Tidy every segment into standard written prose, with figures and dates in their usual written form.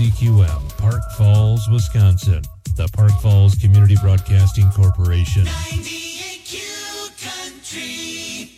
KCQM, Park Falls, Wisconsin. The Park Falls Community Broadcasting Corporation. 98Q Country.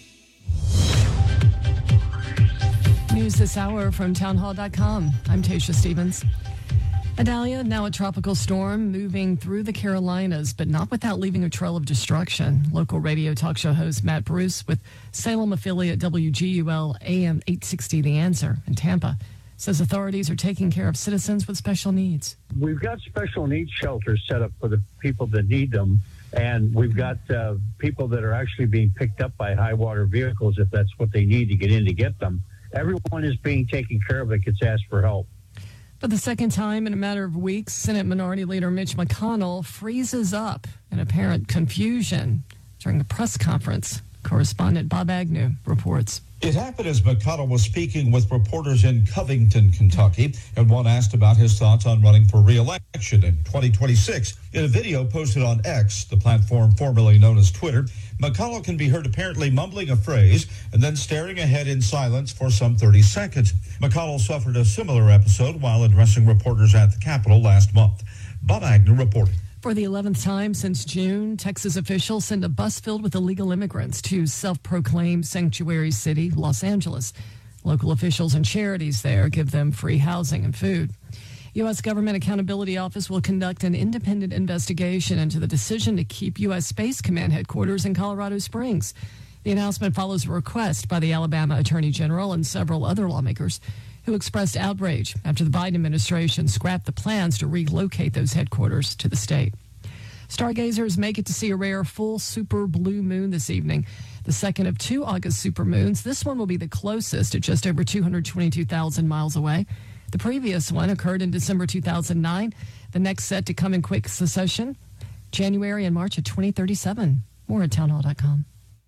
News this hour from townhall.com. I'm Tasha Stevens. Idalia, now a tropical storm, moving through the Carolinas, but not without leaving a trail of destruction. Local radio talk show host Matt Bruce with Salem affiliate WGUL AM 860 The Answer in Tampa says authorities are taking care of citizens with special needs. We've got special needs shelters set up for the people that need them, and we've got people that are actually being picked up by high water vehicles if that's what they need to get in to get them. Everyone is being taken care of that gets asked for help. For the second time in a matter of weeks, Senate Minority Leader Mitch McConnell freezes up in apparent confusion during a press conference. Correspondent Bob Agnew reports. It happened as McConnell was speaking with reporters in Covington, Kentucky, and one asked about his thoughts on running for re-election in 2026. In a video posted on X, the platform formerly known as Twitter, McConnell can be heard apparently mumbling a phrase and then staring ahead in silence for some 30 seconds. McConnell suffered a similar episode while addressing reporters at the Capitol last month. Bob Agnew reporting. For the 11th time since June, Texas officials send a bus filled with illegal immigrants to self-proclaimed sanctuary city, Los Angeles. Local officials and charities there give them free housing and food. U.S. Government Accountability Office will conduct an independent investigation into the decision to keep U.S. Space Command headquarters in Colorado Springs. The announcement follows a request by the Alabama Attorney General and several other lawmakers who expressed outrage after the Biden administration scrapped the plans to relocate those headquarters to the state. Stargazers make it to see a rare full super blue moon this evening, the second of two August supermoons. This one will be the closest at just over 222,000 miles away. The previous one occurred in December 2009. The next set to come in quick succession, January and March of 2037. More at townhall.com.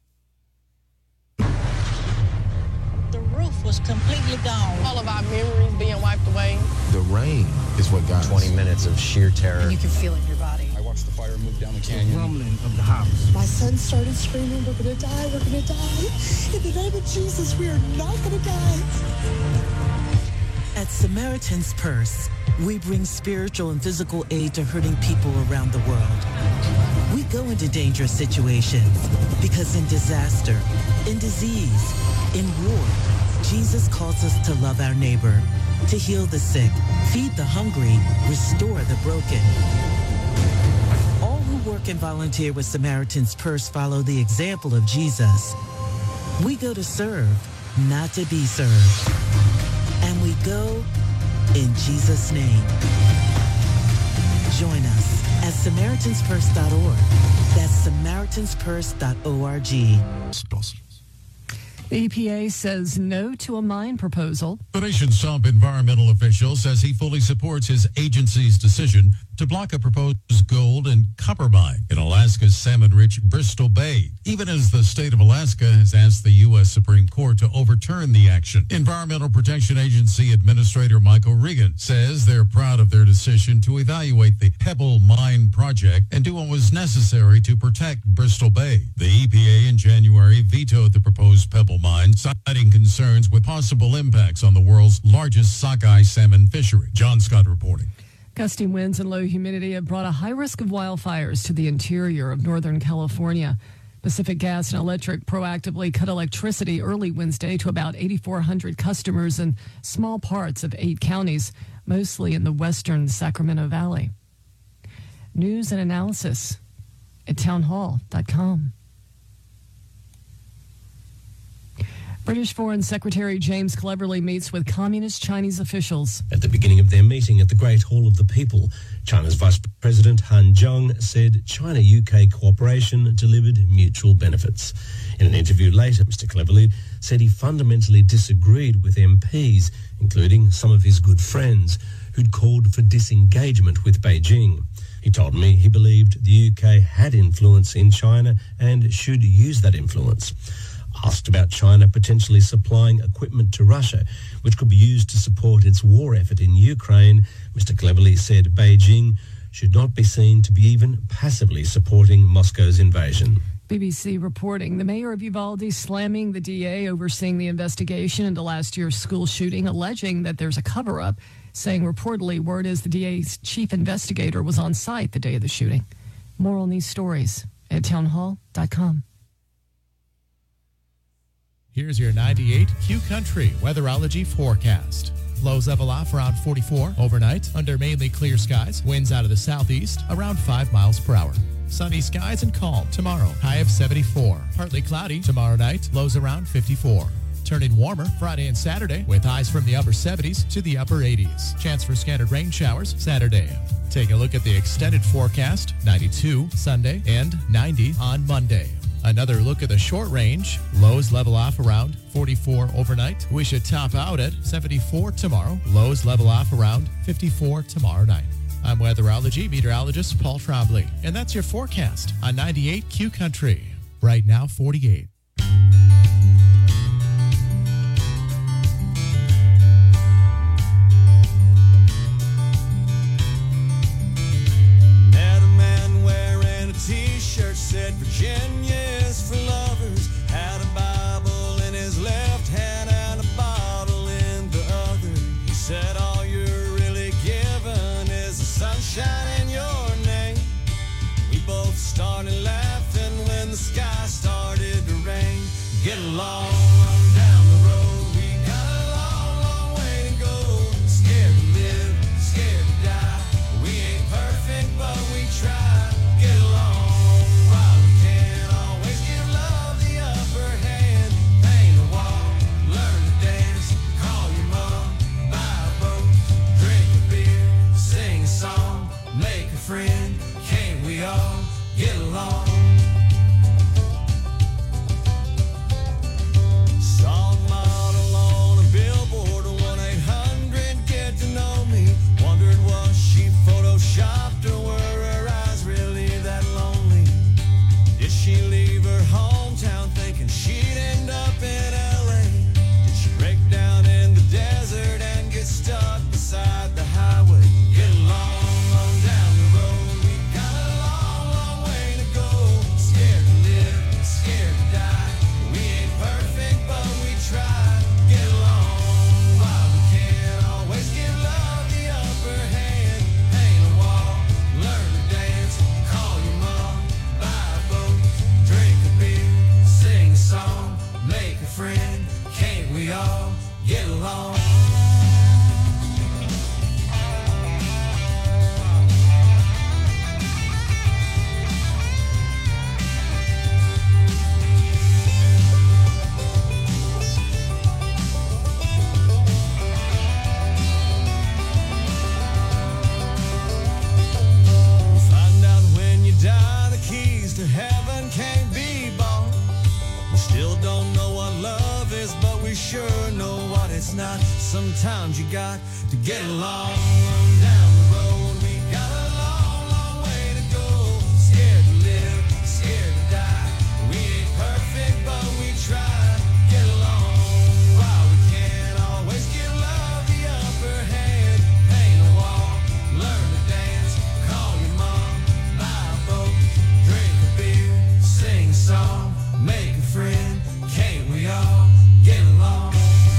Was completely gone. All of our memories being wiped away. The rain is what got 20 minutes of sheer terror. And you can feel it in your body. I watched the fire move down the canyon. The rumbling of the house. My son started screaming, we're going to die, we're going to die. In the name of Jesus, we are not going to die. At Samaritan's Purse, we bring spiritual and physical aid to hurting people around the world. We go into dangerous situations because in disaster, in disease, in war, Jesus calls us to love our neighbor, to heal the sick, feed the hungry, restore the broken. All who work and volunteer with Samaritan's Purse follow the example of Jesus. We go to serve, not to be served. And we go in Jesus' name. Join us at SamaritansPurse.org. That's SamaritansPurse.org. The EPA says no to a mine proposal. The nation's top environmental official says he fully supports his agency's decision to block a proposed gold and copper mine in Alaska's salmon-rich Bristol Bay, even as the state of Alaska has asked the U.S. Supreme Court to overturn the action. Environmental Protection Agency Administrator Michael Regan says they're proud of their decision to evaluate the Pebble Mine project and do what was necessary to protect Bristol Bay. The EPA in January vetoed the proposed Pebble Mine, citing concerns with possible impacts on the world's largest sockeye salmon fishery. John Scott reporting. Gusty winds and low humidity have brought a high risk of wildfires to the interior of Northern California. Pacific Gas and Electric proactively cut electricity early Wednesday to about 8,400 customers in small parts of 8 counties, mostly in the western Sacramento Valley. News and analysis at townhall.com. British Foreign Secretary James Cleverly meets with Communist Chinese officials. At the beginning of their meeting at the Great Hall of the People, China's Vice President Han Zheng said China-UK cooperation delivered mutual benefits. In an interview later, Mr. Cleverly said he fundamentally disagreed with MPs, including some of his good friends, who'd called for disengagement with Beijing. He told me he believed the UK had influence in China and should use that influence. Asked about China potentially supplying equipment to Russia, which could be used to support its war effort in Ukraine, Mr. Cleverly said Beijing should not be seen to be even passively supporting Moscow's invasion. BBC reporting the mayor of Uvalde slamming the DA overseeing the investigation into last year's school shooting, alleging that there's a cover-up. saying reportedly word is the DA's chief investigator was on site the day of the shooting. More on these stories at townhall.com. Here's your 98 Q Country weatherology forecast. Lows level off around 44 overnight under mainly clear skies. Winds out of the southeast around 5 miles per hour. Sunny skies and calm tomorrow. High of 74. Partly cloudy tomorrow night. Lows around 54. Turning warmer Friday and Saturday with highs from the upper 70s to the upper 80s. Chance for scattered rain showers Saturday. Take a look at the extended forecast. 92 Sunday and 90 on Monday. Another look at the short range. Lows level off around 44 overnight. We should top out at 74 tomorrow. Lows level off around 54 tomorrow night. I'm weatherology meteorologist Paul Trombley, and that's your forecast on 98 Q Country. Right now, 48. Met a man wearing a t-shirt said Virginia is for lovers. Had a Bible in his left hand and a bottle in the other. He said all you're really given is the sunshine in your name. We both started laughing when the sky started to rain. Get along down the road. We got a long, long way to go. Scared to live, scared to die. We ain't perfect, but we try. Get along while we can. Always give love the upper hand. Paint a wall, learn to dance. Call your mom, buy a boat, drink a beer, sing a song, make a friend. Can't we all get along? Saw a model on a billboard, 1-800 get to know me. Wondered was she photoshopped or were her eyes really that lonely? Did she leave her hometown thinking she'd end up in LA? Did she break down in the desert and get stuck beside the highway? Get along on down the road. We got a long, long way to go. Scared to live, scared to die. We ain't perfect, but we try. Get along while we can. Always give love the upper hand. Paint a wall, learn to dance. Call your mom, buy a boat, drink a beer, sing a song, make a friend. Can't we all get along? Find out when you die, the keys to heaven can't be bought. We still don't know what love is, but we sure know what it's not. Sometimes you got to get along down the road. We got a long, long way to go. Scared to live, scared to die. We ain't perfect, but we try. Get along while we can. Always give love the upper hand. Paint a wall, learn to dance. Call your mom, buy a boat, drink a beer, sing a song, make a friend. Can't we all get along?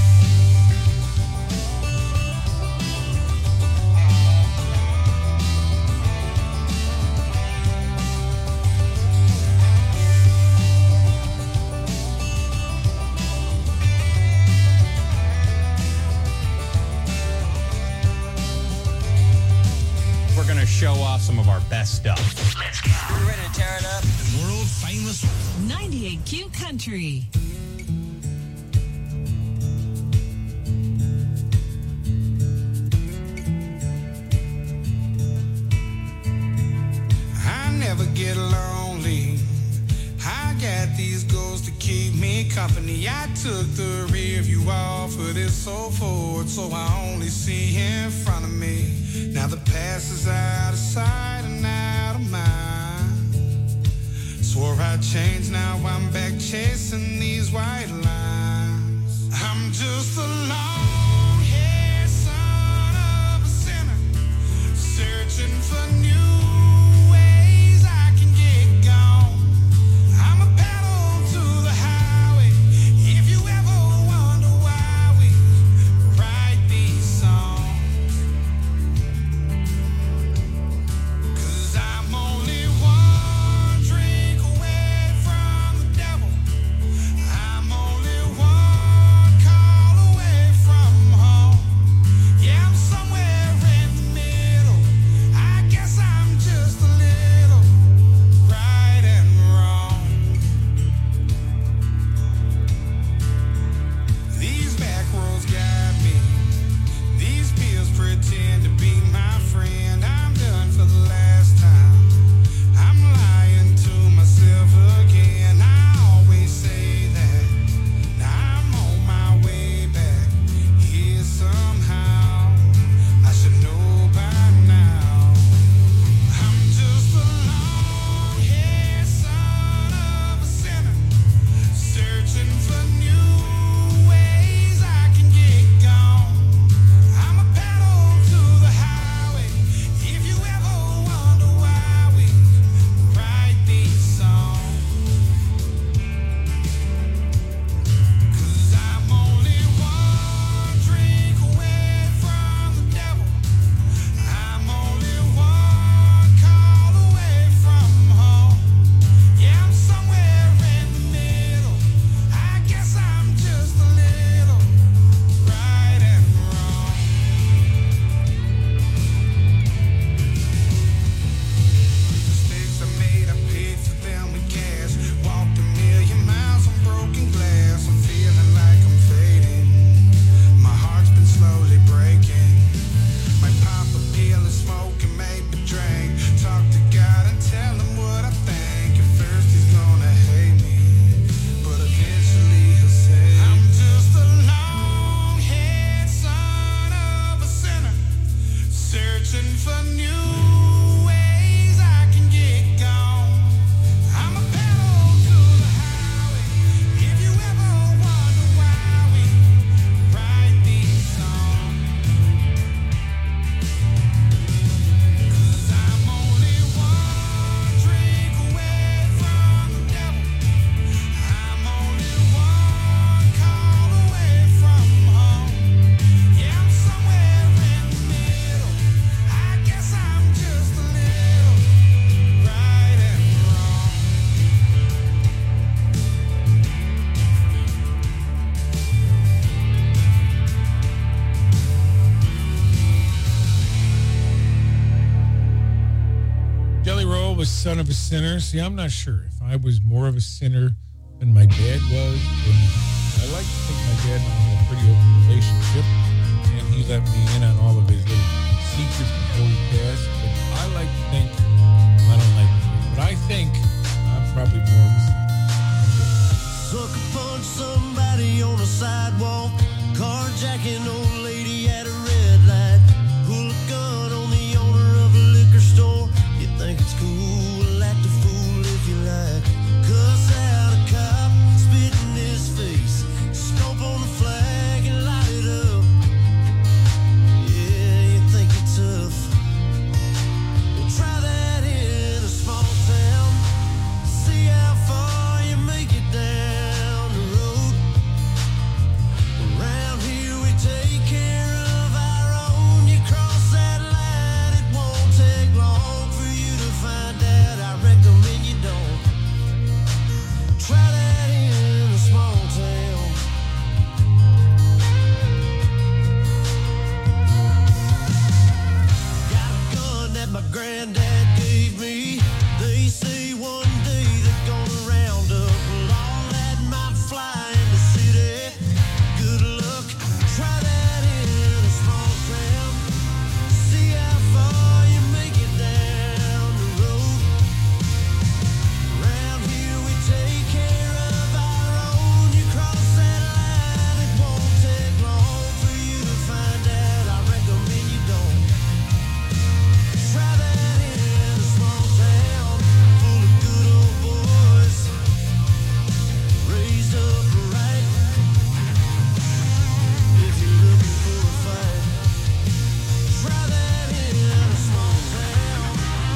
We're going to show off some of our best stuff. Let's go. We're ready to tear it up. World famous 98 Q Country. I never get lonely. I got these goals to keep me company. I took the rear view off of this so forward, so I only see in front of me. Now the past is out of sight and out of mind. Swore I'd change, now I'm back chasing these white lines. I'm just a long-haired son of a sinner, searching for new ways I can get gone. I'm a pedal to the highway. If you ever wonder why we write these songs, son of a sinner. See, I'm not sure if I was more of a sinner than my dad was. I like to think my dad and I had a pretty open relationship, and he let me in on all of his little secrets before he passed. But I like to think, I don't like to think, but I think I'm probably more of a sinner. Sucker punch somebody on the sidewalk, carjacking old lady at a red light, pull a gun on the owner of a liquor store. You think it's cool, act a fool if you like. Cuss out a cop, spit in his face, stomp on the flag and light it up. Yeah, you think you're tough. Well, try that in a small town. See how far you make it down the road. Around here we take care of our own. You cross that line, it won't take long for you to find out. I recommend you don't. Try that in a small town. Got a gun that my granddad gave me. They say one day they're gonna round up all that might fly in the city. Good luck. Try that in a small town. See how far you make it down the road. Around here we take care of our own. You cross that line, it won't take long for you to find out. I recommend you don't. Try that in a small town full of good old boys, raised up right. If you're looking for a fight, try that in a small town.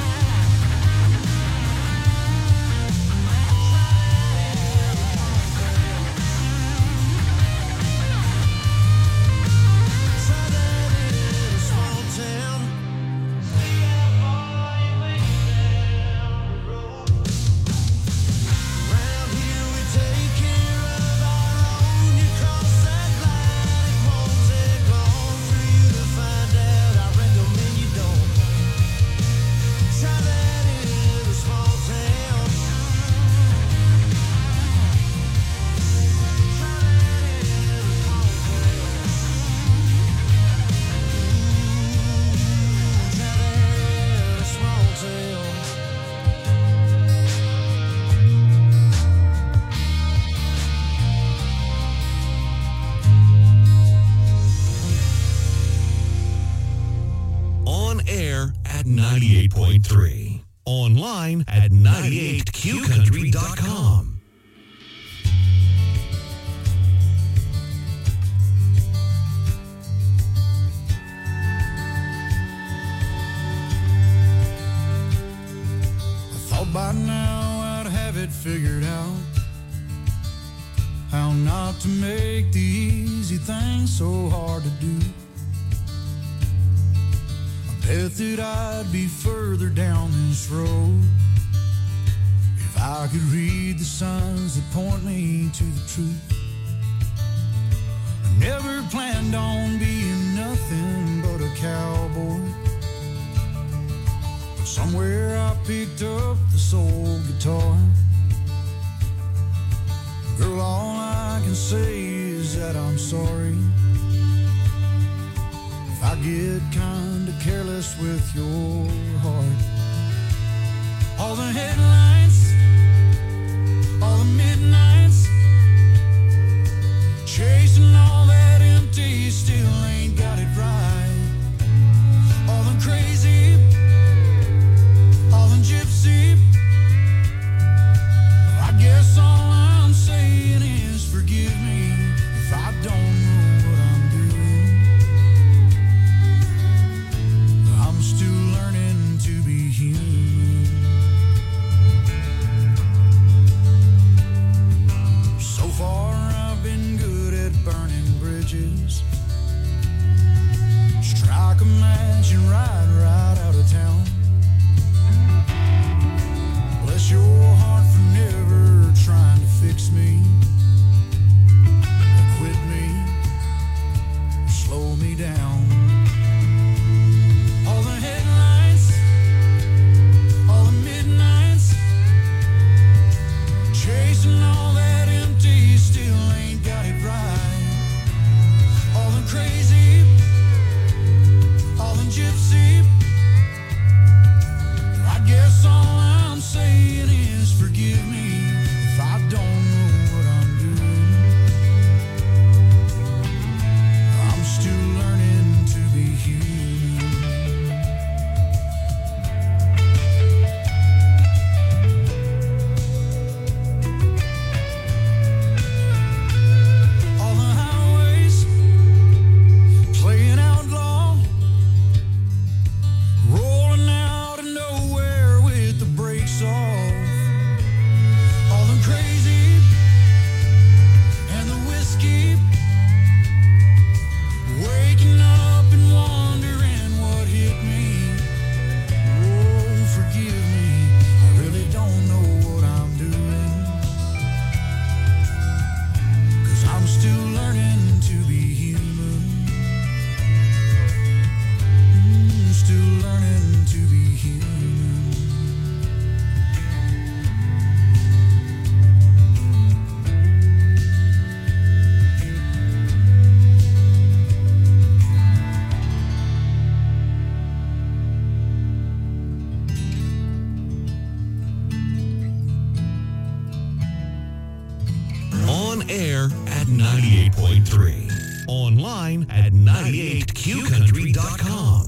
Try that in a small town. See how far you make it down the road. Around here we take care of our own. You cross that line, it won't take long for you to find out. I recommend you don't. Try that in a small town. Try that in a small town. Try that in a small town. On air at 98.3. Online at 98qcountry.com. I thought by now I'd have it figured out how not to make the easy things so hard to do. I bet that I'd be further down this road if I could read the signs that point me to the truth. I never planned on being nothing but a cowboy. But somewhere I picked up the soul guitar. Girl, all I can say is that I'm sorry if I get kinda careless with your heart. All the headlights, all the midnights, chasing all that empty, still ain't got it right. All the crazy, all the gypsy, I guess all I'm saying is forgive me if I don't know what I'm doing. I'm still learning to be human. So far I've been good at burning bridges. Strike a match and ride right out of town. Bless your heart for never trying to fix me, or quit me, or slow me down. All the headlights, all the midnight On air at 98.3. Online at 98qcountry.com.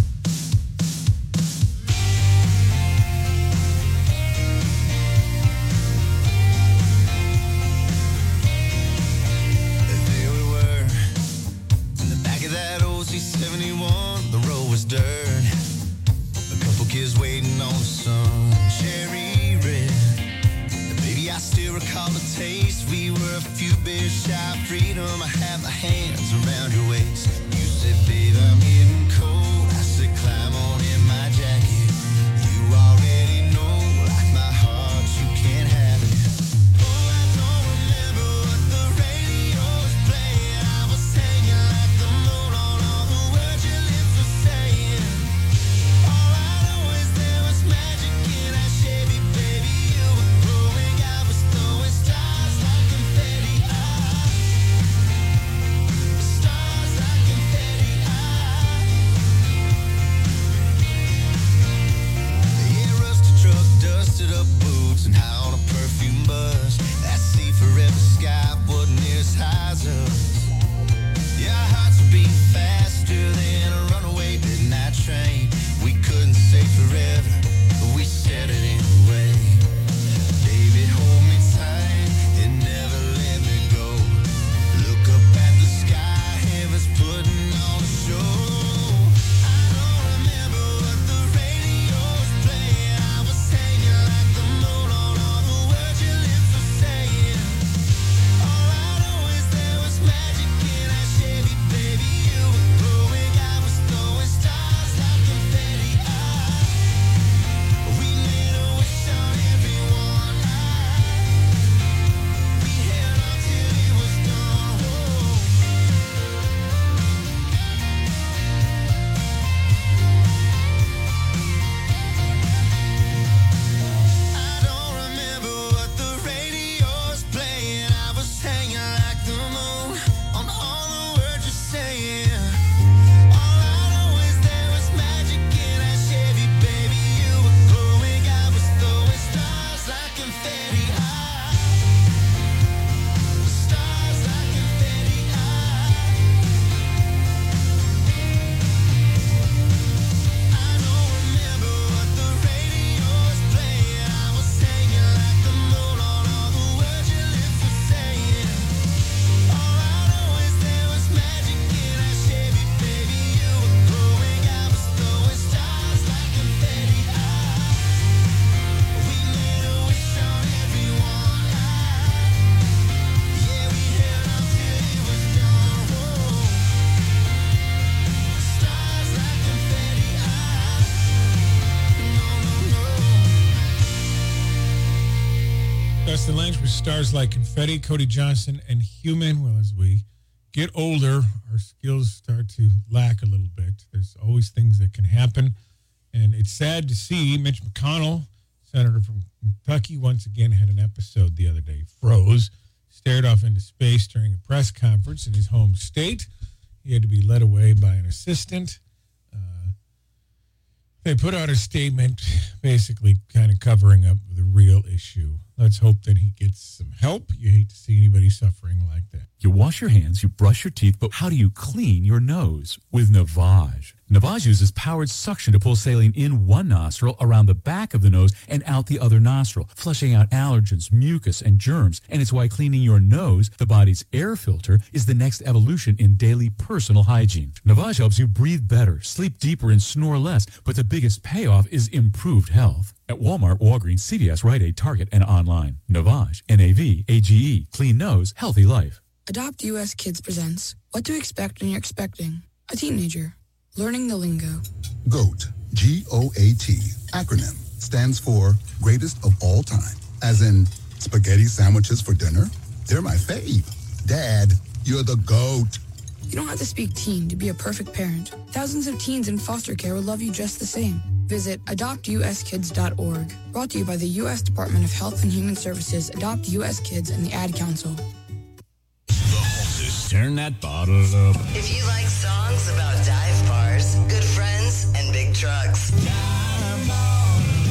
There we were, in the back of that old C-71, the road was dirt. A couple kids waiting on the sun, cherry red. And baby, I still recall the taste. We were a few beers shy of freedom. I had my hands around your waist. You said, babe, I'm getting cold. I said, climb on in my jacket. You already know, like my heart, you can't have it. Oh, I don't remember what the radio was playing. I was hanging like the moon on all the words your lips were saying. All I know is there was magic in that Chevy, baby. You were glowing, I was throwing stars like confetti. Stars like confetti. Yeah, rusted truck, dusted up boots, and high on a perfume buzz. That sea forever sky wasn't near as high as us. Yeah, our hearts were beating faster than a runaway midnight train. We couldn't say forever, but we said it anyway. Baby, hold me tight and never let me go. Look up at the sky, heaven's putting on a show. I don't remember what the radio was playing. I was hanging like the moon on all the words your lips were saying. All I know is there was magic in that Chevy, baby. You were glowing, I was throwing stars like confetti. We made a wish on everyone. We held on till it was gone. I don't remember what the radio was playing. I was hanging like the moon on all the words you're saying. All I know is there was magic in that Chevy, baby. You were glowing, I was throwing stars like confetti. Stars like confetti. I don't remember what the radio was playing. I was hanging like the moon on all the words your lips were saying. All I know is there was magic in that Chevy, baby. You were glowing, I was throwing stars like confetti. We made a wish on everyone. Yeah, we held on till it was gone. Stars like confetti. Dustin Lange with Stars Like Confetti, Cody Johnson, and Human. Well, as we get older, our skills start to lack a little bit. There's always things that can happen. And it's sad to see Mitch McConnell, Senator from Kentucky, once again had an episode the other day. Froze, stared off into space during a press conference in his home state. He had to be led away by an assistant. They put out a statement basically kind of covering up the real issue. Let's hope that he gets some help. You hate to see anybody suffering like that. You wash your hands, you brush your teeth, but how do you clean your nose? With Navage. Navage uses powered suction to pull saline in one nostril, around the back of the nose, and out the other nostril, flushing out allergens, mucus, and germs. And it's why cleaning your nose, the body's air filter, is the next evolution in daily personal hygiene. Navage helps you breathe better, sleep deeper, and snore less, but the biggest payoff is improved health. At Walmart, Walgreens, CVS, Rite Aid, Target, and online. Navage, N-A-V-A-G-E, clean nose, healthy life. Adopt US Kids presents What to Expect When You're Expecting a Teenager. Learning the lingo. GOAT, G-O-A-T, acronym, stands for Greatest of All Time. As in, spaghetti sandwiches for dinner? They're my fave. Dad, you're the GOAT. You don't have to speak teen to be a perfect parent. Thousands of teens in foster care will love you just the same. Visit adoptuskids.org. Brought to you by the U.S. Department of Health and Human Services, Adopt U.S. Kids, and the Ad Council. Turn that bottle up. If you like songs about dive bars, good friends, and big trucks, you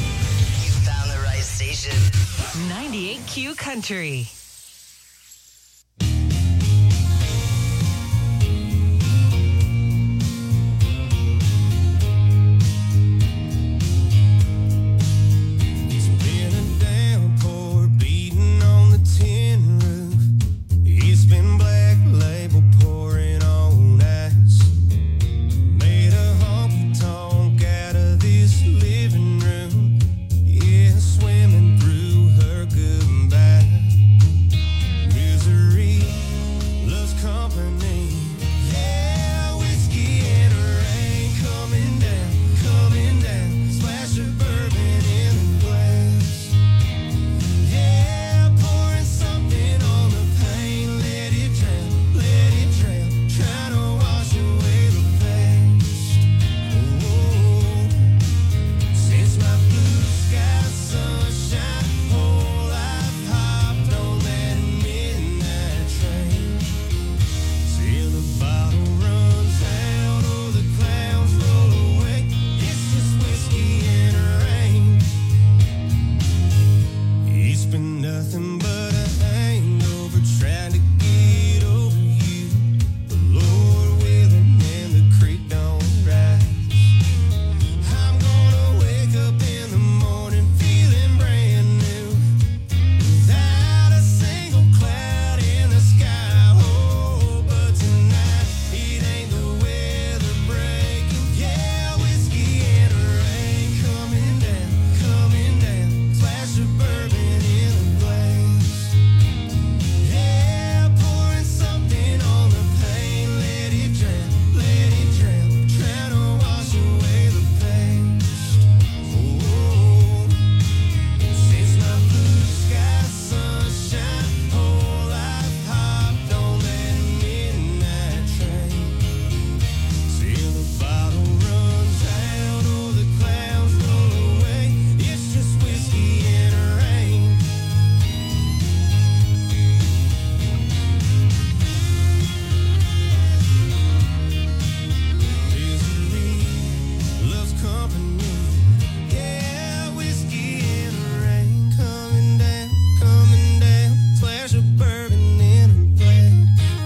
found the right station. 98Q Country. nothing but a hangover trying to get over you. The Lord willing and the creek don't rise. I'm gonna wake up in the morning feeling brand new, without a single cloud in the sky. Oh, but tonight it ain't the weather breaking. Yeah, whiskey and rain coming down, splash of bourbon in the glass. Yeah, pouring something on the pain, let it drown, trying to wash away the past. Oh, since my blue sky sunshine, whole life hopped on that midnight train. Till the bottle runs out, or the clouds roll away. It's just whiskey and rain. Misery loves company. Yeah, whiskey and rain coming down, splash of bourbon in a glass.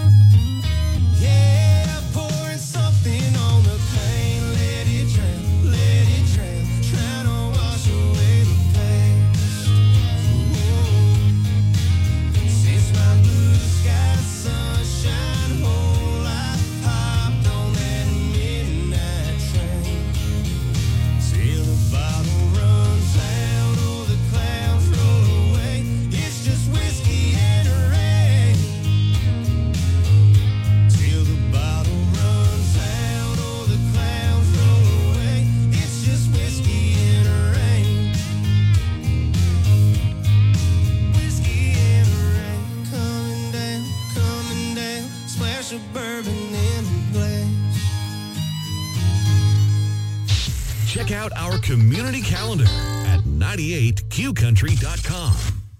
Yeah, pouring something on the pain, let it drown, trying to wash away the past. Since my blue sky sunshine, whole life hopped on that midnight train. Till the bottle runs out, or the clouds roll away. It's just whiskey and rain. Till the bottle runs out, or the clouds roll away. It's just whiskey and rain. Whiskey and rain coming down, splash of bourbon in a glass. Check out our community calendar at 98qcountry.com.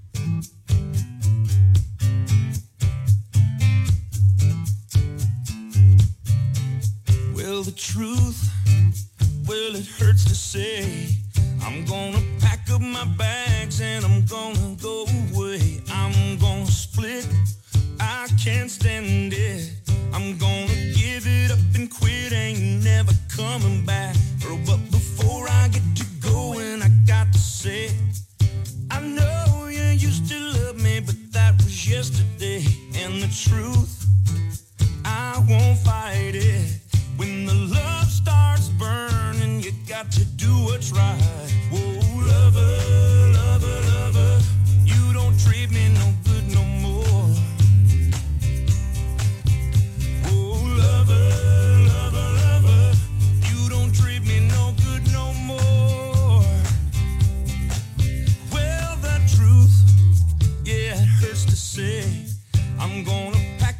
Well, the truth, well, it hurts to say. I'm gonna pack up my bags and I'm gonna go away. I'm gonna split, I can't stand it. I'm gonna give it up and quit, ain't never coming back. But before I get to going, I got to say, I know you used to love me, but that was yesterday. And the truth, I won't fight it. When the love starts burning, you got to do what's right. Whoa, lover, lover, lover, you don't treat me no good no more. Whoa, lover, lover, lover, you don't treat me no good no more. Well, the truth, yeah, it hurts to say. I'm gonna pack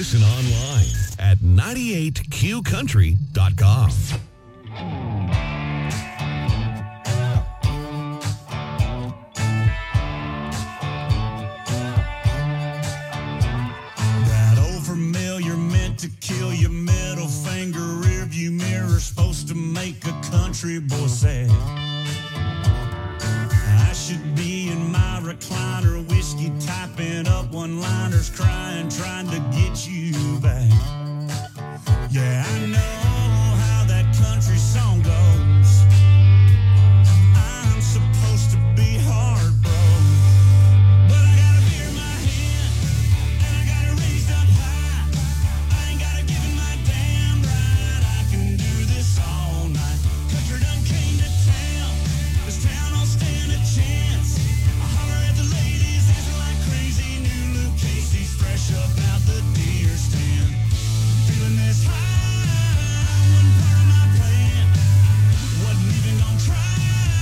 Listen online at 98qcountry.com. That old familiar meant to kill your middle finger rearview mirror, supposed to make a country boy sad. I should be in my recliner, whiskey typing up one-liners, crying, trying to get you back. Yeah, I know how that country song goes. I'm supposed to be heartbroken, but I got a beer in my hand, and I got it raised up high. I ain't gotta give it my damn right. I can do this all night. Country done came to town. This town don't stand a chance. I holler at the ladies, dancing like crazy. New Luke Casey's fresh up out the deer stand. Feeling this high, wasn't part of my plan. Wasn't even gonna try,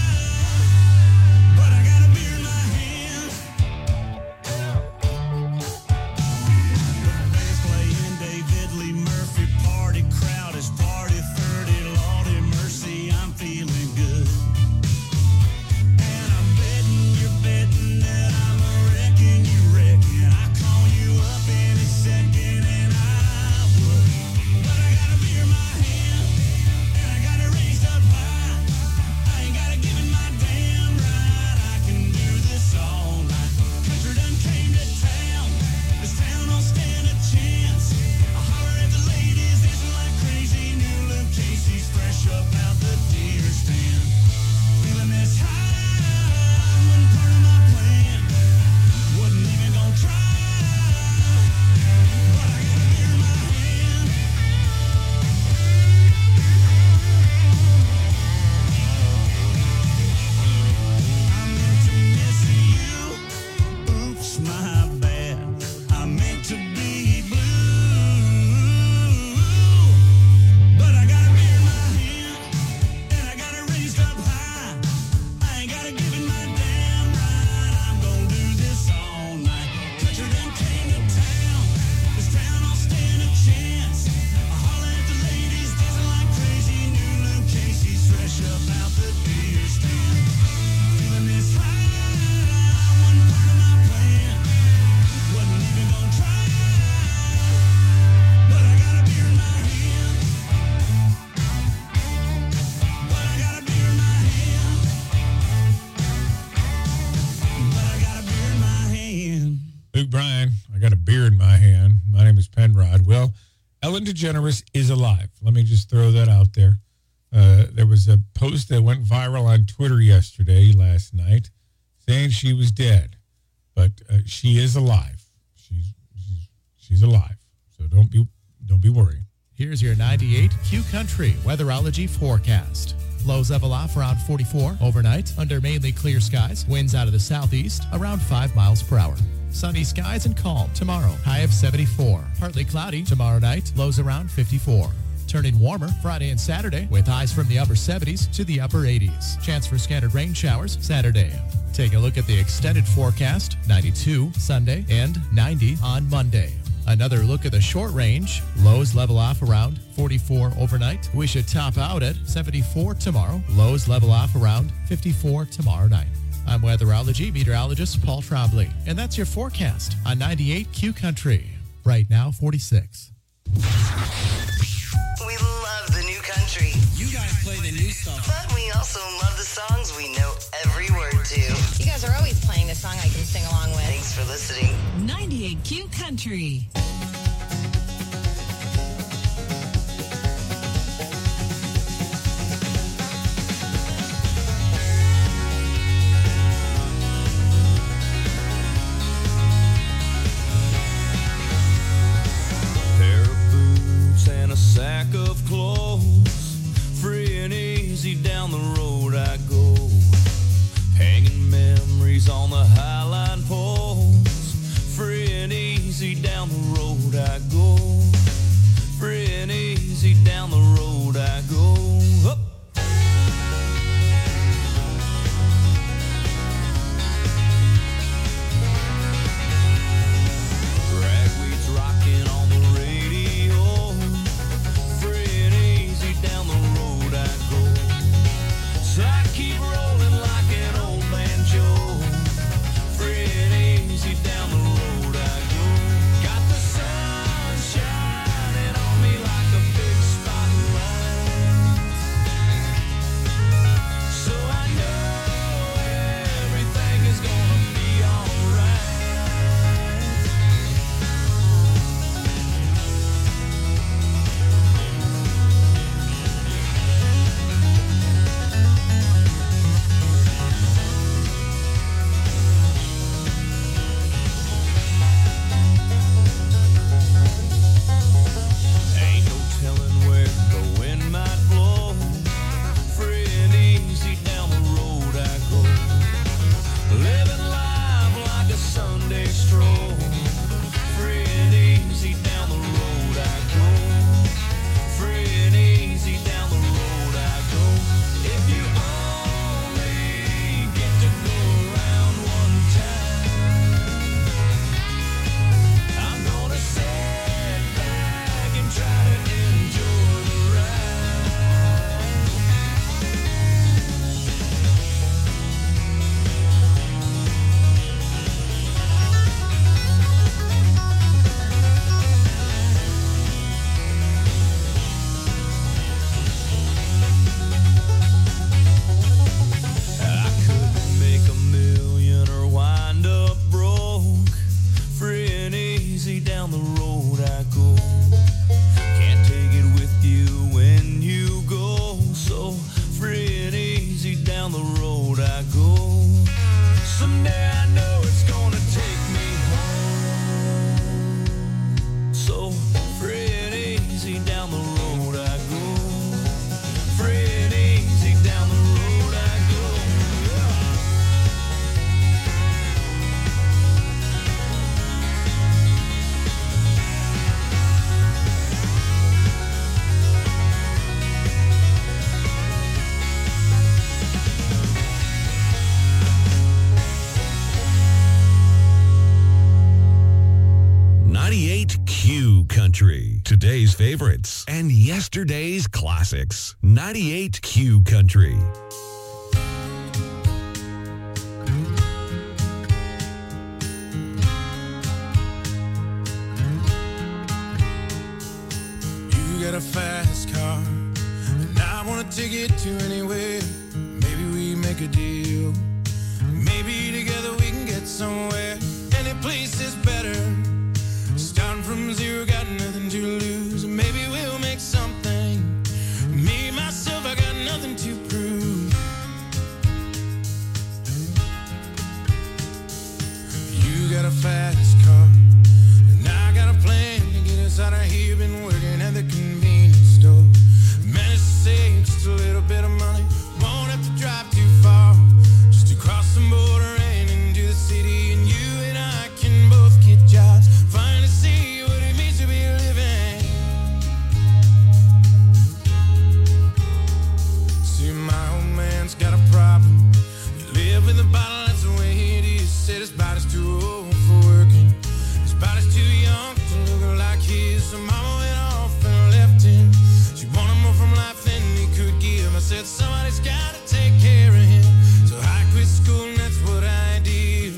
but I got a beer in my hand. The band's playing David Lee Murphy, party crowd is party 30. Lordy mercy, I'm feeling good. And I'm betting you're betting that I'm a wrecking you reckon. I call you up any second and I would. But I got a beer in my hand, and I got it raised up high. I ain't gotta give it my damn right. I can do this all night. Country done came to town. This town don't stand a chance. I holler at the ladies, dancing like crazy. New Luke Casey's fresh up out the deer stand. Feeling this high, wasn't part of my plan. Wasn't even gonna try, but I got a beer in my hand. I meant to miss you. Oops, my bad. I meant to be blue. But I got a beer in my hand, and I got it raised up high. I ain't gotta give it my damn right. I'm gonna do this all night. Country done came to town. This town don't stand a chance. I holler at the ladies, dancing like crazy. New Luke Casey's fresh up out the deer stand. Feeling this high, wasn't part of my plan. Wasn't even gonna try, but I got a beer in my hand. But I got a beer in my hand. But I got a beer in my hand. Luke Bryan, I got a beer in my hand. My name is Penrod. Well, Ellen DeGeneres is alive. Let me just throw that out there. There was a post that went viral on Twitter last night, saying she was dead, but she is alive. She's alive. So don't be worried. Here's your 98 Q Country weatherology forecast. Lows level off around 44 overnight under mainly clear skies. Winds out of the southeast around 5 miles per hour. Sunny skies and calm tomorrow. High of 74. Partly cloudy tomorrow night. Lows around 54. Turning warmer Friday and Saturday with highs from the upper 70s to the upper 80s. Chance for scattered rain showers Saturday. Take a look at the extended forecast. 92 Sunday and 90 on Monday. Another look at the short range. Lows level off around 44 overnight. We should top out at 74 tomorrow. Lows level off around 54 tomorrow night. I'm weatherology meteorologist Paul Trombley, and that's your forecast on 98 Q Country. Right now, 46. We love the new country. You guys play the new stuff. But we also love the songs we know every word to. You guys are always playing a song I can sing along with. Thanks for listening. 98 Q Country. Pair of boots and a sack of clothes, free and easy down the road I go, hanging memories on the highline poles, free and easy down the road I go, free and easy down the road I go. Up. Ragweed's rocking on the radio. Country. Today's favorites and yesterday's classics. 98 Q Country. You got a fast car, and I want to take it to anywhere. Maybe we make a deal. Maybe together we can get somewhere. Any place is better. Starting from zero, got nothing to lose. Maybe we'll make something. Me, myself, I got nothing to prove. You got a fast car, and I got a plan to get us out of here. Been working at the convenience store. Managed to save just a little bit of money. Won't have to drive too far. Just to cross the border and into the city. And you and I can both get jobs. Finally see what it means to be living. See, my old man's got a problem. You live with a bottle, that's the way it is. Said his body's too old for working. His body's too young to look like his. So mama went off and left him. She wanted more from life than he could give. I said somebody's gotta take care of him. So I quit school and that's what I did.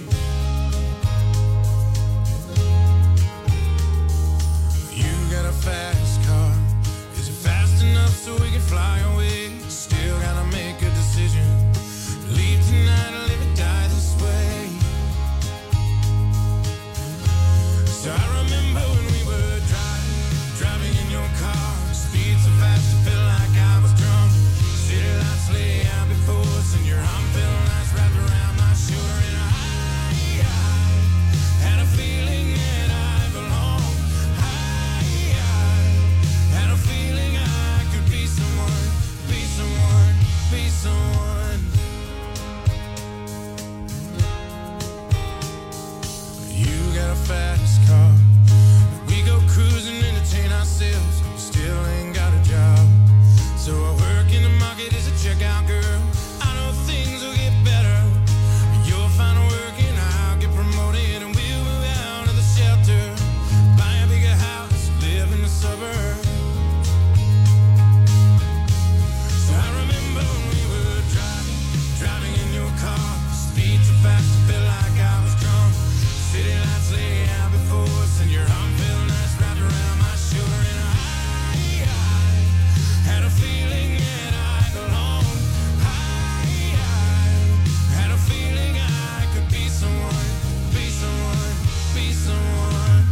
You got a fast car. Is it fast enough so we can fly away? Still gotta make a decision. Leave tonight or live or die this way. So I remember when we were driving in your car. Speed so fast it felt like I was drunk. City lights lay out before us and your arm felt nice wrapped around my shoulder. And I had a feeling that I belonged. I had a feeling I could be someone, be someone, be someone. You got a fast car. We go cruising, entertain ourselves. Still ain't got a job. So I work in the market as a checkout girl. I know things will get better. You'll find work and I'll get promoted. And we'll move out of the shelter. Buy a bigger house, live in the suburbs. So I remember when we were driving in your car. Speed so fast it felt like I was drunk. City lights lay out before us and your arm felt nice wrapped around my shoulder. And I had a feeling that I belonged. I had a feeling I could be someone, be someone, be someone.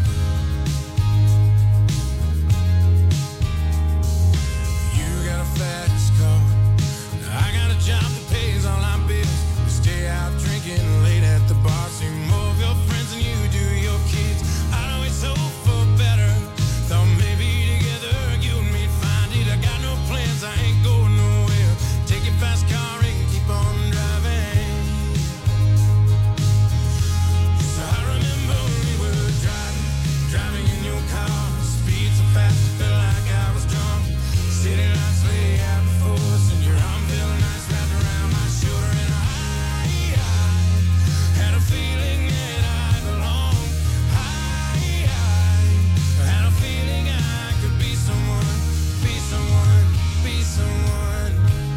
You got a fast car. I got a job that pays all our bills. We stay out drinking late at the bar. See more of your friends than you do your kids. I know it's hope for better. Thought maybe together you and me'd find it. I got no plans, I ain't going nowhere. Take your fast car and keep on driving. So I remember when we were driving in your car. Speed so fast it felt like I was drunk. City lights lay out before us and your arm felt nice wrapped around my shoulder. And I had a feeling that I belonged. I had a feeling I could be someone, be someone, be someone.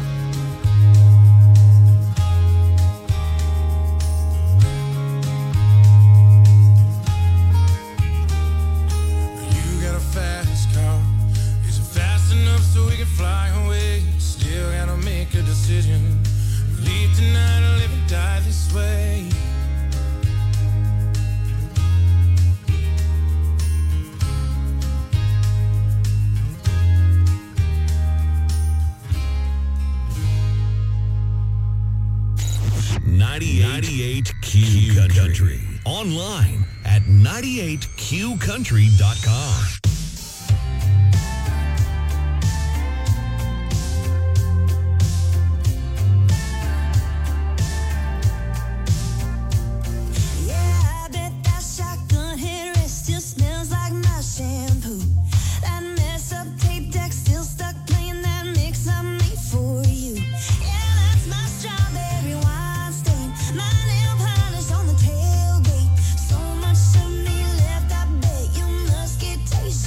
You got a fast car. Is it fast enough so we can fly away? Still gotta make a decision. Leave tonight or live or die this way. .98 Q Country. Online at 98qcountry.com. Yeah, I bet that shotgun headrest still smells like my shampoo. That mess up tape deck still stuck playing that mix I made for you. Yeah, that's my strawberry wine stain. My nail polish on the tailgate. So much of me left, I bet you must get tasty.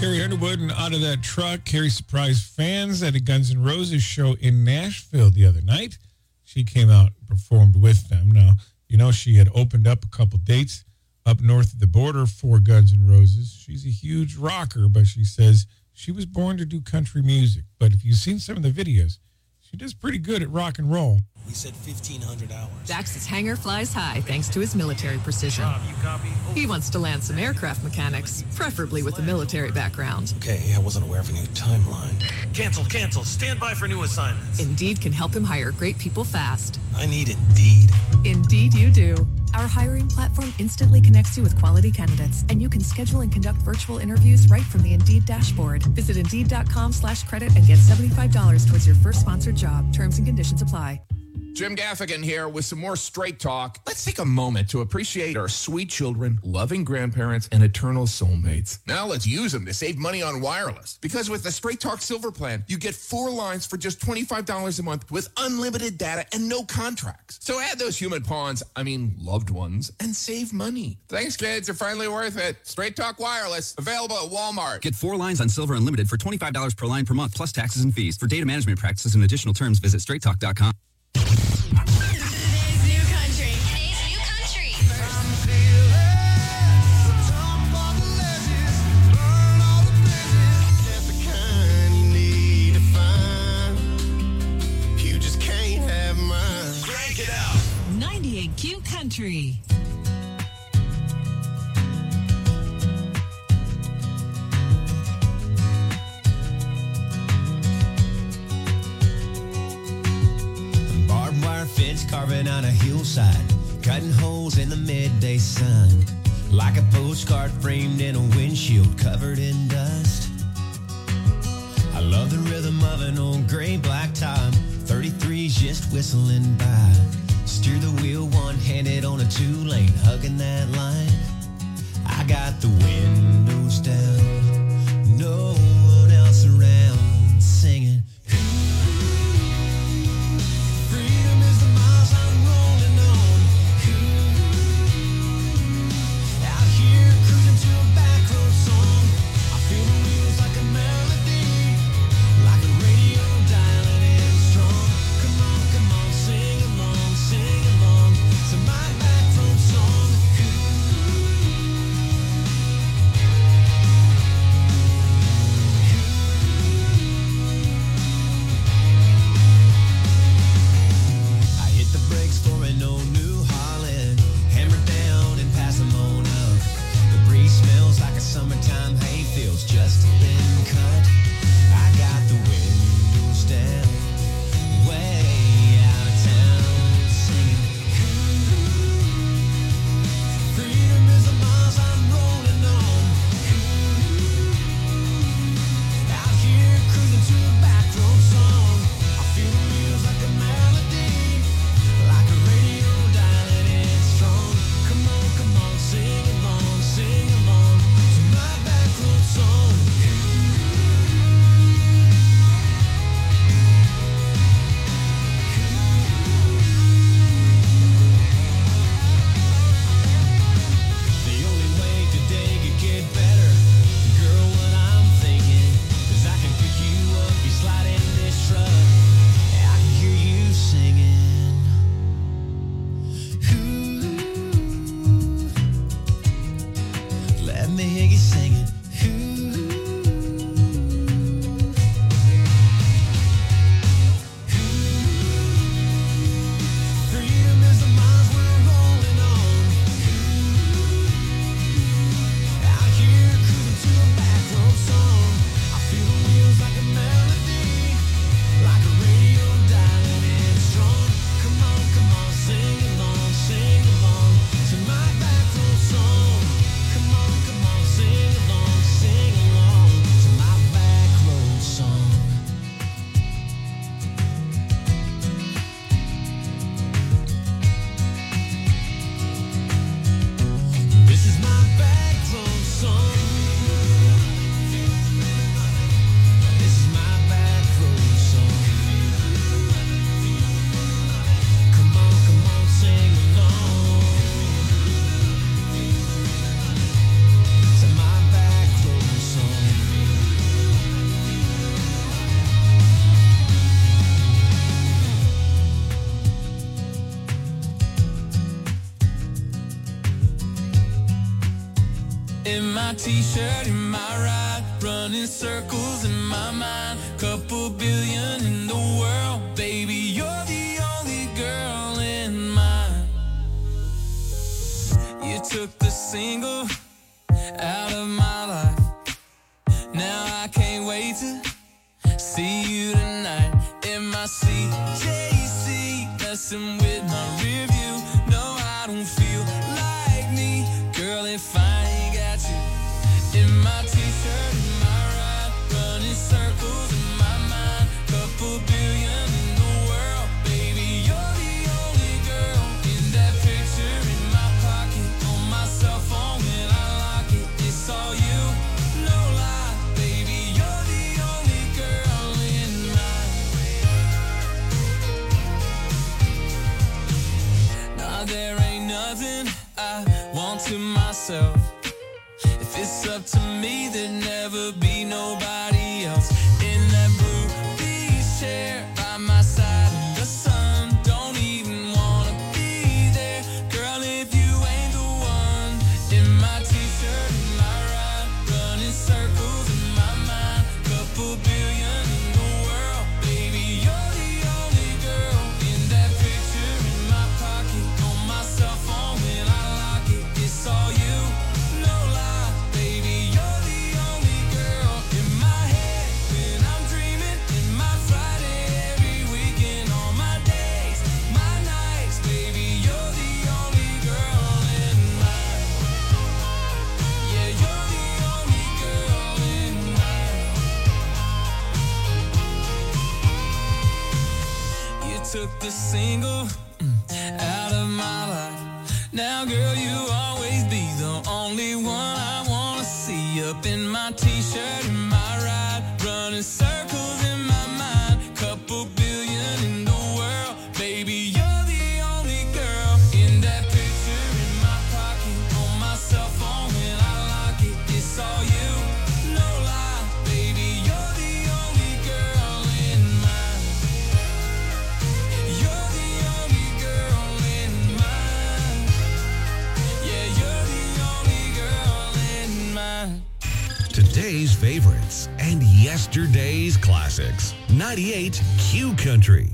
Carrie Underwood and Out of That Truck. Carrie surprised fans at a Guns N' Roses show in Nashville the other night. She came out and performed with them. Now, you know, she had opened up a couple dates up north of the border for Guns N' Roses. She's a huge rocker, but she says she was born to do country music. But if you've seen some of the videos, she does pretty good at rock and roll. We said 1,500 hours. Dax's hangar flies high thanks to his military precision. You copy? He wants to land some aircraft mechanics, preferably with a military background. Okay, I wasn't aware of a new timeline. Cancel. Stand by for new assignments. Indeed can help him hire great people fast. I need Indeed. Indeed you do. Our hiring platform instantly connects you with quality candidates, and you can schedule and conduct virtual interviews right from the Indeed dashboard. Visit Indeed.com/credit and get $75 towards your first sponsored job. Terms and conditions apply. Jim Gaffigan here with some more Straight Talk. Let's take a moment to appreciate our sweet children, loving grandparents, and eternal soulmates. Now let's use them to save money on wireless. Because with the Straight Talk Silver Plan, you get 4 lines for just $25 a month with unlimited data and no contracts. So add those human pawns, loved ones, and save money. Thanks, kids. They're finally worth it. Straight Talk Wireless, available at Walmart. Get 4 lines on Silver Unlimited for $25 per line per month, plus taxes and fees. For data management practices and additional terms, visit straighttalk.com. Today's new country. You just can't have mine. Crank it out. 98Q Country. Barbed wire fence carving on a hillside, cutting holes in the midday sun, like a postcard framed in a windshield covered in dust. I love the rhythm of an old gray black top, 33's just whistling by. Steer the wheel one-handed on a 2-lane, hugging that line. I got the windows down, no one else around, singing. Freedom is the miles I'm rolling on. Out here cruising to a back road song. I feel the wheels like a melody, like a radio dialing in strong. Come on, sing along to my back road song. I hit the brakes for an old New Holland, hammer down and pass them on up. The breeze smells like a summertime hayfield's just been cut. I got the windows down, way out of town, singing. Freedom is the miles I'm rolling on. Out here cruising to a back road song. I feel the wheels like a melody, like a radio dialing in strong. Come on, sing along to my back road song. The only way today could get better, girl, what I'm thinking is I can pick you up, you slide in this truck, I can hear you singing. Ooh, let me hear you singing. Freedom is the miles we're rolling on. Out here cruising to a back road song. I feel the wheels like a melody, like a radio dialing in strong. Come on, sing along to my back road song. Come on, sing along to my back road song. This is my back road song. This is my back road song. Come on, sing along to my back road song. in my t-shirt, in my ride, running circles in my mind. Couple billion in the world, baby, you're the only girl in mine. You took the single out of my life. Now I can't wait to see you tonight in my CJC, messing with my rear view. No, I don't feel like me, girl, if I ain't got you in my t-shirt, in my ride, running circles in my mind. Couple billion in the world, baby, you're the only girl in that picture in my pocket, on my cell phone when I lock it. It's all you, no lie, baby, you're the only girl in mine. Nah, there ain't nothing I want to myself. If it's up to me, there'd never be nobody else in that blue beach chair by my side in the sun. Don't even wanna be there, girl, if you ain't the one. In my t-shirt, in my ride, running circles in my mind. Couple billion in the world, baby, you're the only girl in that picture in my pocket, on my cell phone when I lock it. It's all you, no lie, baby, you're the only girl in my head when I'm dreaming. In my Friday, every weekend, all my days, my nights, baby, you're the only girl in mine. Yeah, you're the only girl in mine. You took the single out of my life. Now, girl, you always be the only one I wanna see. Up in my t-shirt, in my ride, running circles in my mind. Couple billion in the world, baby, you're the only girl in that picture in my pocket, on my cell phone when I lock it. It's all you, no lie, baby, you're the only girl in mine. You're the only girl in mine. Yeah, you're the only girl in mine. Today's favorites and yesterday's classics. 98 Q Country.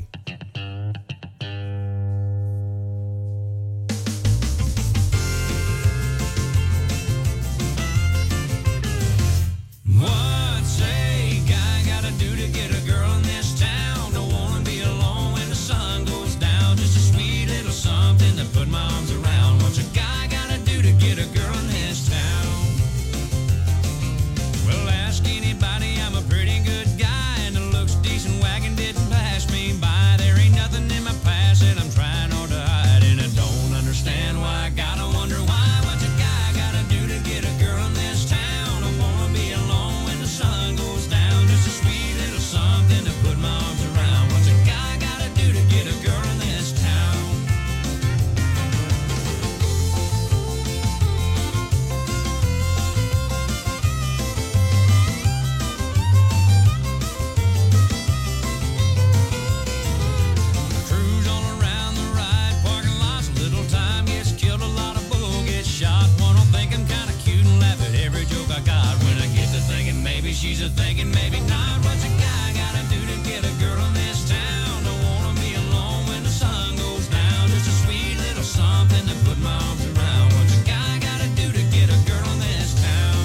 What's a guy gotta do to get a girl in this town? Don't wanna be alone when the sun goes down. Just a sweet little something to put my arms around. What's a guy gotta do to get a girl in this town? Well, ask anybody, I'm a pretty good guy, and the looks decent wagon didn't pass me by. There ain't nothing in my past that I'm trying hard to hide, and I don't understand why. I gotta wonder why. What's a guy gotta do to get a girl in this town? I wanna be alone when the sun goes down. Just a sweet little something to put my arms around. What's a guy gotta do to get a girl in this town? Cruise all around the ride, parking lots, a little time gets killed, a lot of bull gets shot. One will think I'm kinda cute and laugh at every joke I got. When I get to thinking maybe she's a thinking, maybe not. What's a guy gotta do to get a girl in this town? Don't wanna be alone when the sun goes down. Just a sweet little something to put my arms around. What's a guy gotta do to get a girl in this town?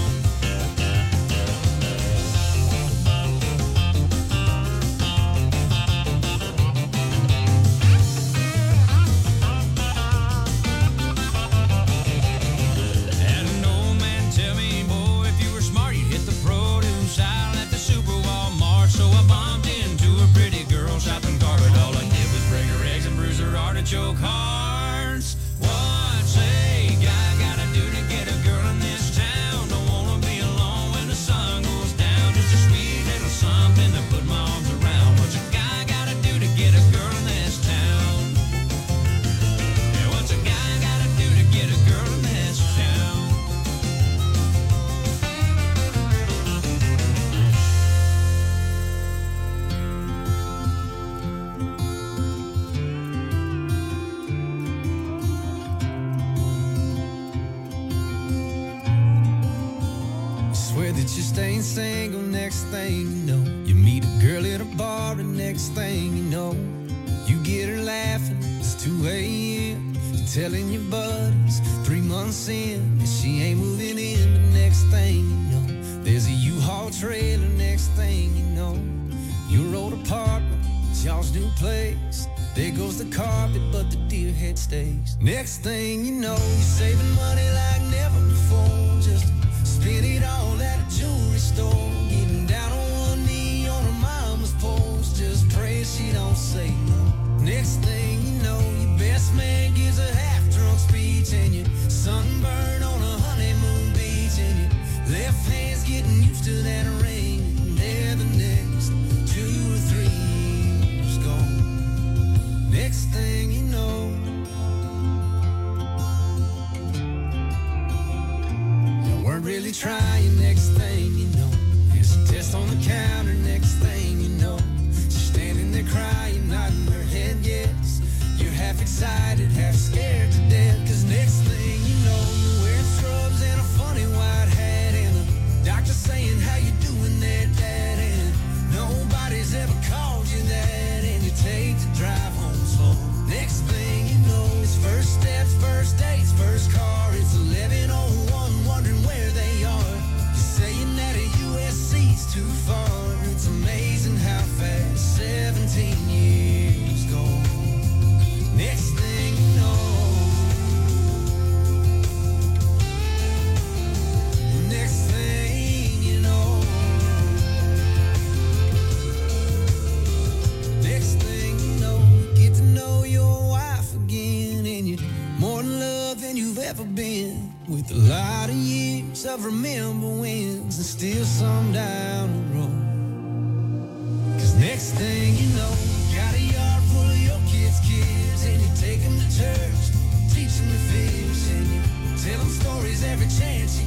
Had an old man tell me, boy, if you were smart, you'd hit the produce aisle at the Super Walmart. So I bumped into a pretty girl shopping cart, but all I did was break her eggs and bruise her artichoke hearts. What's a that you're staying single. Next thing you know, you meet a girl at a bar, and next thing you know, you get her laughing. It's 2 a.m. You're telling your buddies 3 months in that she ain't moving in. But next thing you know, there's a U-Haul trailer. Next thing you know, your old apartment, it's y'all's new place. There goes the carpet, but the deer head stays. Next thing you know, you're saving money like never before, just to spend it all at a jewelry store. Getting down on one knee on her mama's porch, just pray she don't say no. Next thing you know, your best man gives a half-drunk speech, and you're sunburned on a honeymoon beach, and your left hand's getting used to that ring, and there the next 2 or 3 years gone. Next thing you know, you weren't really trying. Next thing you know, there's a test on the counter. Next thing you know, she's standing there crying, nodding her head yes. You're half excited, half scared to death, 'cause next thing you know, you're wearing scrubs and a funny white hat, and the doctor saying, how you doing there, Dad? And nobody's ever called you that, and you take the drive home slow. Next thing you know, it's first steps, first dates, first car. It's 11:01, wondering where they are. You're saying that a USC's too far. It's amazing how fast 17 years go. Next thing you know, next thing you know, next thing you know, you get to know your wife again, and you're more in love than you've ever been, with a lot of years of remember wins and still some down the road. 'Cause next thing you know, you got a yard full of your kids' and you take them to church, teach them to fish, and you tell them stories every chance you